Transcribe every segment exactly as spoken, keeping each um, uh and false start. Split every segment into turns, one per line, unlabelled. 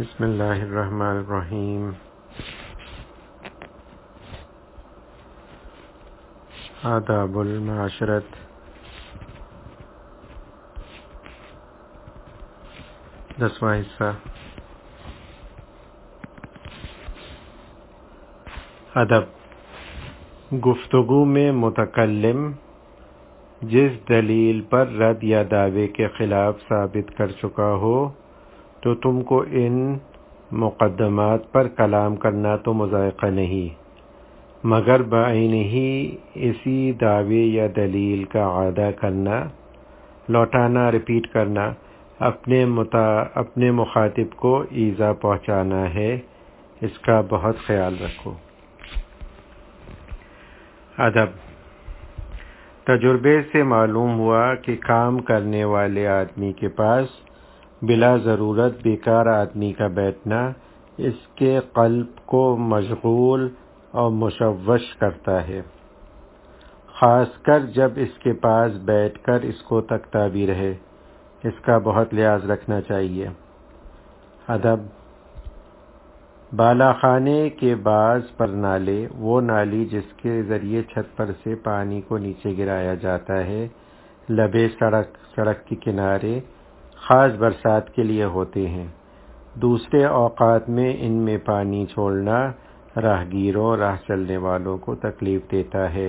بسم اللہ الرحمن الرحیم۔ آداب المعاشرت۔ دسواں حصہ۔ ادب۔ گفتگو میں متکلم جس دلیل پر رد یا دعوے کے خلاف ثابت کر چکا ہو تو تم کو ان مقدمات پر کلام کرنا تو مذائقہ نہیں، مگر بعینہ ہی اسی دعوے یا دلیل کا اعادہ کرنا، لوٹانا، ریپیٹ کرنا، اپنے متا اپنے مخاطب کو ایذا پہنچانا ہے۔ اس کا بہت خیال رکھو۔ ادب۔ تجربے سے معلوم ہوا کہ کام کرنے والے آدمی کے پاس بلا ضرورت بیکار آدمی کا بیٹھنا اس کے قلب کو مشغول اور مشوش کرتا ہے، خاص کر جب اس کے پاس بیٹھ کر اس کو تکتا بھی رہے۔ اس کا بہت لحاظ رکھنا چاہیے۔ ادب۔ بالا خانے کے بعض پر نالے، وہ نالی جس کے ذریعے چھت پر سے پانی کو نیچے گرایا جاتا ہے، لبے سڑک سڑک کے کنارے خاص برسات کے لیے ہوتے ہیں۔ دوسرے اوقات میں ان میں پانی چھوڑنا راہگیروں راہ چلنے والوں کو تکلیف دیتا ہے۔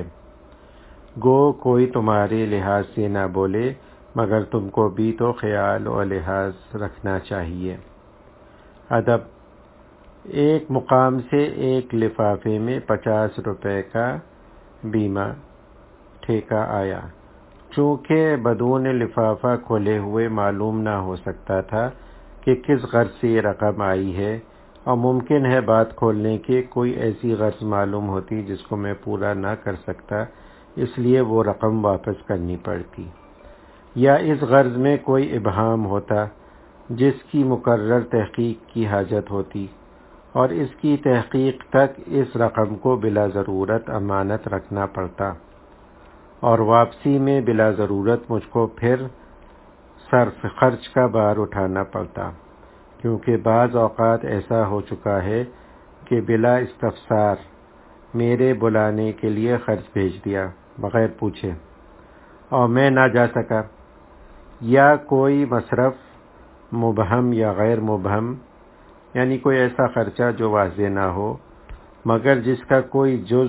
گو کوئی تمہارے لحاظ سے نہ بولے، مگر تم کو بھی تو خیال و لحاظ رکھنا چاہیے۔ ادب۔ ایک مقام سے ایک لفافے میں پچاس روپے کا بیمہ ٹھیکا آیا۔ چونکہ بدون لفافہ کھولے ہوئے معلوم نہ ہو سکتا تھا کہ کس غرض سے یہ رقم آئی ہے، اور ممکن ہے بات کھولنے کے کوئی ایسی غرض معلوم ہوتی جس کو میں پورا نہ کر سکتا، اس لیے وہ رقم واپس کرنی پڑتی، یا اس غرض میں کوئی ابہام ہوتا جس کی مقرر تحقیق کی حاجت ہوتی، اور اس کی تحقیق تک اس رقم کو بلا ضرورت امانت رکھنا پڑتا، اور واپسی میں بلا ضرورت مجھ کو پھر صرف خرچ کا بار اٹھانا پڑتا، کیونکہ بعض اوقات ایسا ہو چکا ہے کہ بلا استفسار میرے بلانے کے لیے خرچ بھیج دیا بغیر پوچھے، اور میں نہ جا سکا، یا کوئی مصرف مبہم یا غیر مبہم، یعنی کوئی ایسا خرچہ جو واضح نہ ہو مگر جس کا کوئی جز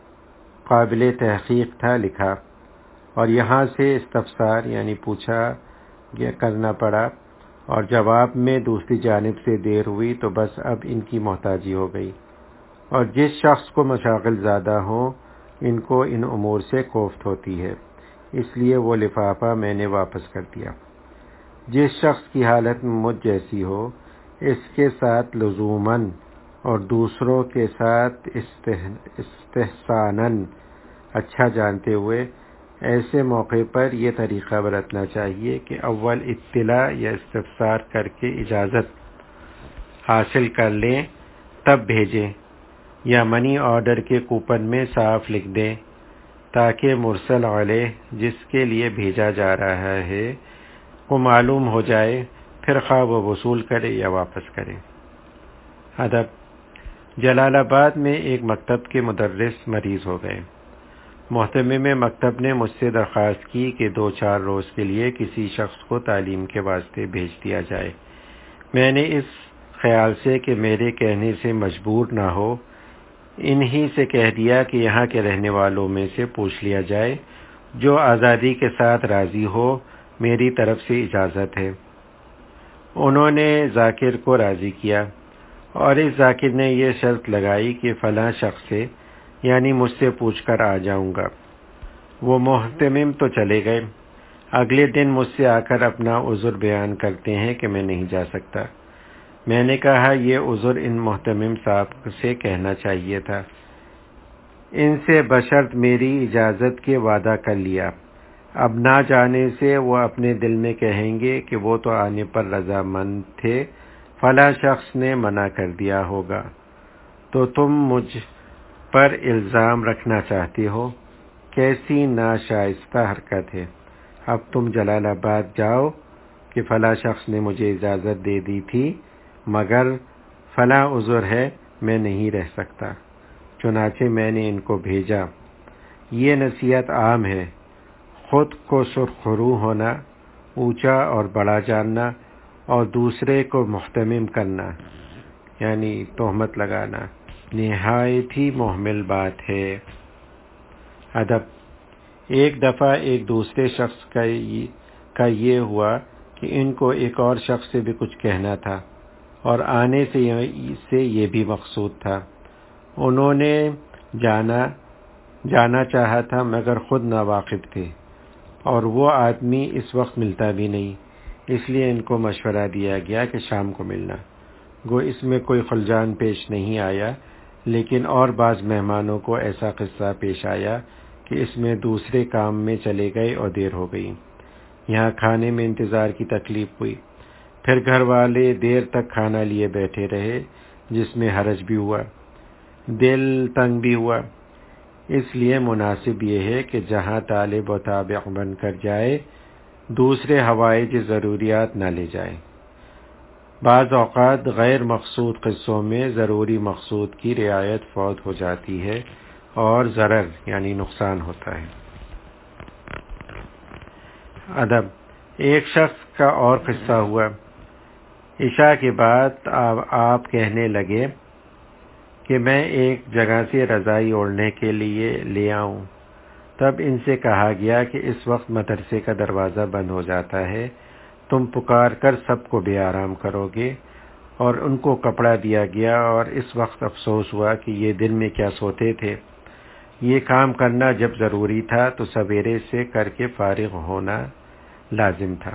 قابل تحقیق تھا، لکھا، اور یہاں سے استفسار یعنی پوچھا یا کرنا پڑا، اور جواب میں دوسری جانب سے دیر ہوئی تو بس اب ان کی محتاجی ہو گئی، اور جس شخص کو مشاغل زیادہ ہوں ان کو ان امور سے کوفت ہوتی ہے، اس لیے وہ لفافہ میں نے واپس کر دیا۔ جس شخص کی حالت مجھ جیسی ہو، اس کے ساتھ لزوماً اور دوسروں کے ساتھ استحساناً اچھا جانتے ہوئے ایسے موقع پر یہ طریقہ برتنا چاہیے کہ اول اطلاع یا استفسار کر کے اجازت حاصل کر لیں، تب بھیجیں، یا منی آرڈر کے کوپن میں صاف لکھ دیں تاکہ مرسل علیہ جس کے لیے بھیجا جا رہا ہے کو معلوم ہو جائے، پھر خواہ وہ وصول کرے یا واپس کرے۔ ادب۔ جلال آباد میں ایک مکتب کے مدرس مریض ہو گئے۔ محتمم مکتب نے مجھ سے درخواست کی کہ دو چار روز کے لیے کسی شخص کو تعلیم کے واسطے بھیج دیا جائے۔ میں نے اس خیال سے کہ میرے کہنے سے مجبور نہ ہو، انہی سے کہہ دیا کہ یہاں کے رہنے والوں میں سے پوچھ لیا جائے، جو آزادی کے ساتھ راضی ہو، میری طرف سے اجازت ہے۔ انہوں نے ذاکر کو راضی کیا، اور اس ذاکر نے یہ شرط لگائی کہ فلاں شخص سے یعنی مجھ سے پوچھ کر آ جاؤں گا۔ وہ محتمم تو چلے گئے۔ اگلے دن مجھ سے آ کر اپنا عذر بیان کرتے ہیں کہ میں نہیں جا سکتا۔ میں نے کہا یہ عذر ان محتمم صاحب سے کہنا چاہیے تھا، ان سے بشرط میری اجازت کے وعدہ کر لیا، اب نہ جانے سے وہ اپنے دل میں کہیں گے کہ وہ تو آنے پر رضامند تھے، فلاں شخص نے منع کر دیا ہوگا، تو تم مجھ پر الزام رکھنا چاہتے ہو، کیسی ناشائستہ حرکت ہے۔ اب تم جلال آباد جاؤ کہ فلاں شخص نے مجھے اجازت دے دی تھی، مگر فلاں عذر ہے میں نہیں رہ سکتا، چنانچہ میں نے ان کو بھیجا۔ یہ نصیحت عام ہے، خود کو سرخرو ہونا، اونچا اور بڑا جاننا اور دوسرے کو محتمم کرنا یعنی تہمت لگانا نہایت ہی محمل بات ہے۔ ادب: ایک دفعہ ایک دوسرے شخص کا کا یہ ہوا کہ ان کو ایک اور شخص سے بھی کچھ کہنا تھا اور آنے سے سے یہ بھی مقصود تھا۔ انہوں نے جانا جانا چاہا تھا مگر خود ناواقف تھے اور وہ آدمی اس وقت ملتا بھی نہیں، اس لیے ان کو مشورہ دیا گیا کہ شام کو ملنا۔ گو اس میں کوئی خلجان پیش نہیں آیا، لیکن اور بعض مہمانوں کو ایسا قصہ پیش آیا کہ اس میں دوسرے کام میں چلے گئے اور دیر ہو گئی۔ یہاں کھانے میں انتظار کی تکلیف ہوئی، پھر گھر والے دیر تک کھانا لیے بیٹھے رہے، جس میں حرج بھی ہوا، دل تنگ بھی ہوا۔ اس لیے مناسب یہ ہے کہ جہاں طالب و تابع بن کر جائے، دوسرے حوائج ضروریات نہ لے جائے۔ بعض اوقات غیر مقصود قصوں میں ضروری مقصود کی رعایت فوت ہو جاتی ہے اور ضرر یعنی نقصان ہوتا ہے۔ ادب: ایک شخص کا اور قصہ ہوا۔ عشاء کے بعد آپ کہنے لگے کہ میں ایک جگہ سے رضائی اوڑھنے کے لیے لے آؤں۔ تب ان سے کہا گیا کہ اس وقت مدرسے کا دروازہ بند ہو جاتا ہے، تم پکار کر سب کو بے آرام کرو گے، اور ان کو کپڑا دیا گیا اور اس وقت افسوس ہوا کہ یہ دن میں کیا سوتے تھے۔ یہ کام کرنا جب ضروری تھا تو سویرے سے کر کے فارغ ہونا لازم تھا۔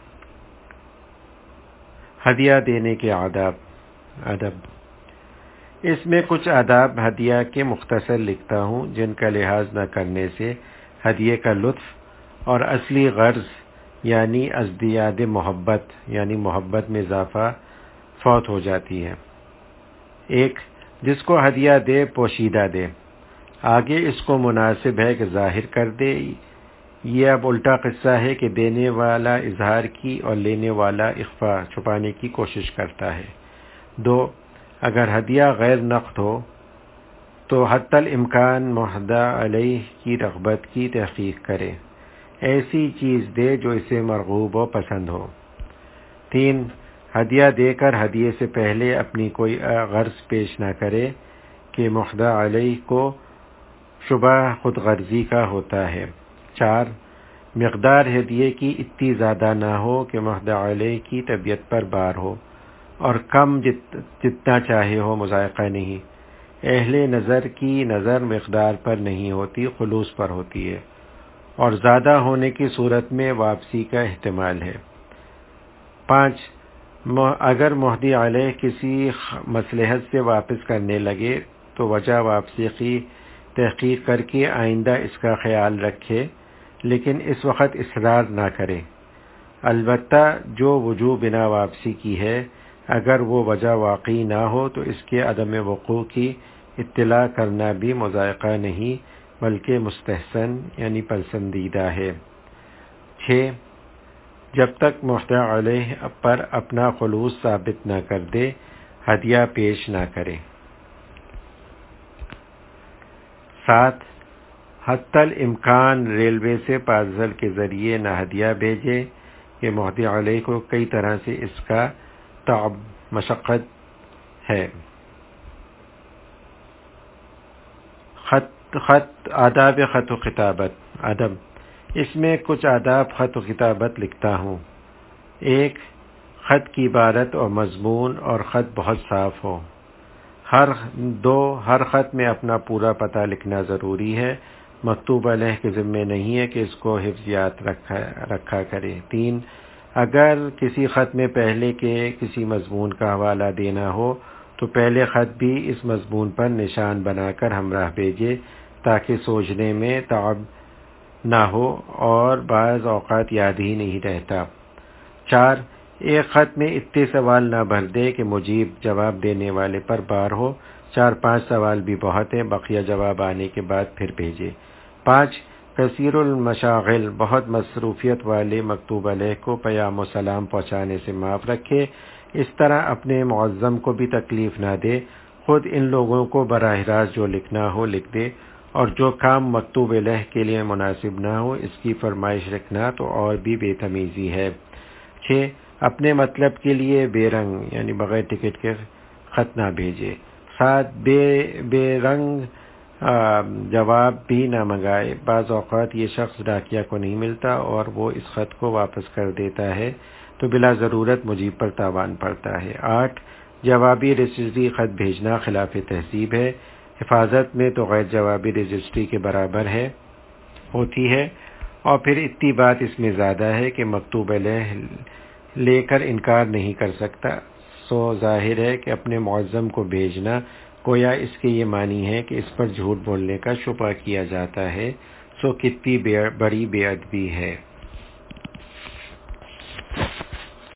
ہدیہ دینے کے آداب۔ ادب: اس میں کچھ آداب ہدیہ کے مختصر لکھتا ہوں جن کا لحاظ نہ کرنے سے ہدیے کا لطف اور اصلی غرض یعنی ازدیاد محبت یعنی محبت میں اضافہ فوت ہو جاتی ہے۔ ایک، جس کو ہدیہ دے پوشیدہ دے، آگے اس کو مناسب ہے کہ ظاہر کر دے۔ یہ اب الٹا قصہ ہے کہ دینے والا اظہار کی اور لینے والا اخفا چھپانے کی کوشش کرتا ہے۔ دو، اگر ہدیہ غیر نقد ہو تو حتی الامکان مہدی علیہ کی رغبت کی تحقیق کرے، ایسی چیز دے جو اسے مرغوب و پسند ہو۔ تین، ہدیہ دے کر ہدیے سے پہلے اپنی کوئی غرض پیش نہ کرے کہ مہدی علیہ کو شبہ خود غرضی کا ہوتا ہے۔ چار، مقدار ہدیے کی اتنی زیادہ نہ ہو کہ مہدی علیہ کی طبیعت پر بار ہو، اور کم جت جتنا چاہے ہو مذائقہ نہیں۔ اہل نظر کی نظر مقدار پر نہیں ہوتی، خلوص پر ہوتی ہے، اور زیادہ ہونے کی صورت میں واپسی کا احتمال ہے۔ پانچ، اگر مہدی علیہ کسی مصلحت سے واپس کرنے لگے تو وجہ واپسی کی تحقیق کر کے آئندہ اس کا خیال رکھے، لیکن اس وقت اصرار نہ کرے۔ البتہ جو وجوہ بنا واپسی کی ہے، اگر وہ وجہ واقعی نہ ہو تو اس کے عدم وقوع کی اطلاع کرنا بھی مضائقہ نہیں بلکہ مستحسن یعنی پسندیدہ ہے۔ چھ، جب تک مہدی علیہ پر اپنا خلوص ثابت نہ کر دے ہدیہ پیش نہ کرے۔ سات، حتی الامکان ریلوے سے پارسل کے ذریعے نہ ہدیہ بھیجے کہ مہدی علیہ کو کئی طرح سے اس کا تعب مشقت ہے۔ خط خط آداب خط و خطابت۔ ادب: اس میں کچھ آداب خط و خطابت لکھتا ہوں۔ ایک، خط کی عبارت اور مضمون اور خط بہت صاف ہو۔ ہر دو ہر خط میں اپنا پورا پتہ لکھنا ضروری ہے، مکتوب علیہ کے ذمے نہیں ہے کہ اس کو حفظ یاد رکھا رکھا کرے۔ تین، اگر کسی خط میں پہلے کے کسی مضمون کا حوالہ دینا ہو تو پہلے خط بھی اس مضمون پر نشان بنا کر ہمراہ بھیجے تاکہ سوچنے میں تعب نہ ہو اور بعض اوقات یاد ہی نہیں رہتا۔ چار، ایک خط میں اتنے سوال نہ بھر دے کہ مجیب جواب دینے والے پر بار ہو، چار پانچ سوال بھی بہت ہیں، بقیہ جواب آنے کے بعد پھر بھیجے۔ پانچ، کثیر المشاغل بہت مصروفیت والے مکتوب علیہ کو پیام و سلام پہنچانے سے معاف رکھے، اس طرح اپنے معظم کو بھی تکلیف نہ دے، خود ان لوگوں کو براہ راست جو لکھنا ہو لکھ دے، اور جو کام مکتوب لہ کے لیے مناسب نہ ہو اس کی فرمائش رکھنا تو اور بھی بے تمیزی ہے۔ چھ، اپنے مطلب کے لیے بے رنگ یعنی بغیر ٹکٹ کے خط نہ بھیجے۔ سات، بے بے رنگ جواب بھی نہ منگائے۔ بعض اوقات یہ شخص ڈاکیہ کو نہیں ملتا اور وہ اس خط کو واپس کر دیتا ہے تو بلا ضرورت مجیب پر تاوان پڑتا ہے۔ آٹھ، جوابی رجسٹری خط بھیجنا خلاف تہذیب ہے، حفاظت میں تو غیر جوابی رجسٹری کے برابر ہے ہوتی ہے، اور پھر اتنی بات اس میں زیادہ ہے کہ مکتوب لہ لے کر انکار نہیں کر سکتا، سو ظاہر ہے کہ اپنے معظم کو بھیجنا گویا اس کے یہ معنی ہے کہ اس پر جھوٹ بولنے کا شبہ کیا جاتا ہے، سو کتنی بڑی بے ادبی ہے۔